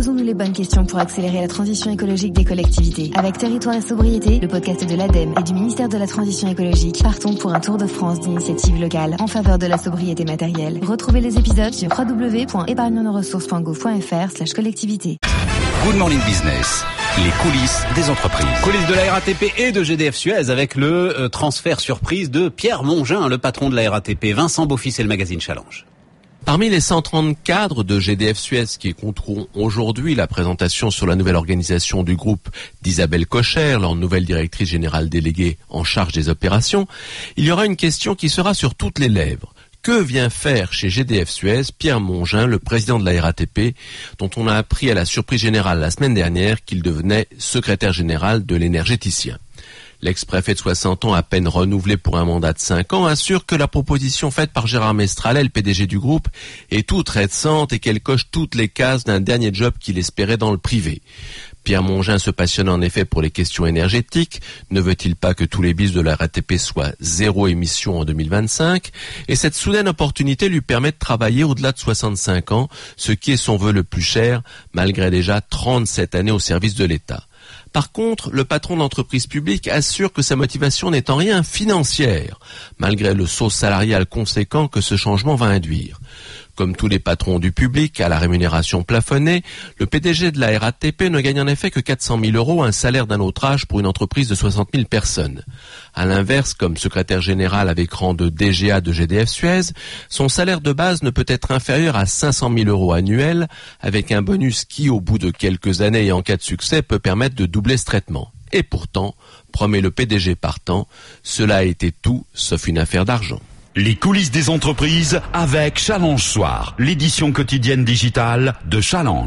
Posons-nous les bonnes questions pour accélérer la transition écologique des collectivités. Avec Territoire et Sobriété, le podcast de l'ADEME et du ministère de la Transition écologique, partons pour un tour de France d'initiatives locales en faveur de la sobriété matérielle. Retrouvez les épisodes sur www.épargnonsressources.gouv.fr/collectivité. Good Morning Business. Les coulisses des entreprises. Coulisses de la RATP et de GDF Suez avec le transfert surprise de Pierre Mongin, le patron de la RATP. Vincent Beaufils et le magazine Challenge. Parmi les 130 cadres de GDF Suez qui écouteront aujourd'hui la présentation sur la nouvelle organisation du groupe d'Isabelle Kocher, leur nouvelle directrice générale déléguée en charge des opérations, il y aura une question qui sera sur toutes les lèvres. Que vient faire chez GDF Suez Pierre Mongin, le président de la RATP, dont on a appris à la surprise générale la semaine dernière qu'il devenait secrétaire général de l'énergéticien? L'ex-préfet de 60 ans, à peine renouvelé pour un mandat de 5 ans, assure que la proposition faite par Gérard Mestralet, le PDG du groupe, est toute récente et qu'elle coche toutes les cases d'un dernier job qu'il espérait dans le privé. Pierre Mongin se passionne en effet pour les questions énergétiques. Ne veut-il pas que tous les bis de la RATP soient zéro émission en 2025? Et cette soudaine opportunité lui permet de travailler au-delà de 65 ans, ce qui est son vœu le plus cher, malgré déjà 37 années au service de l'État. Par contre, le patron d'entreprise publique assure que sa motivation n'est en rien financière, malgré le saut salarial conséquent que ce changement va induire. Comme tous les patrons du public, à la rémunération plafonnée, le PDG de la RATP ne gagne en effet que 400 000 €, un salaire d'un autre âge pour une entreprise de 60 000 personnes. À l'inverse, comme secrétaire général avec rang de DGA de GDF Suez, son salaire de base ne peut être inférieur à 500 000 € annuels, avec un bonus qui, au bout de quelques années et en cas de succès, peut permettre de doubler ce traitement. Et pourtant, promet le PDG partant, cela a été tout sauf une affaire d'argent. Les coulisses des entreprises avec Challenge Soir, l'édition quotidienne digitale de Challenge.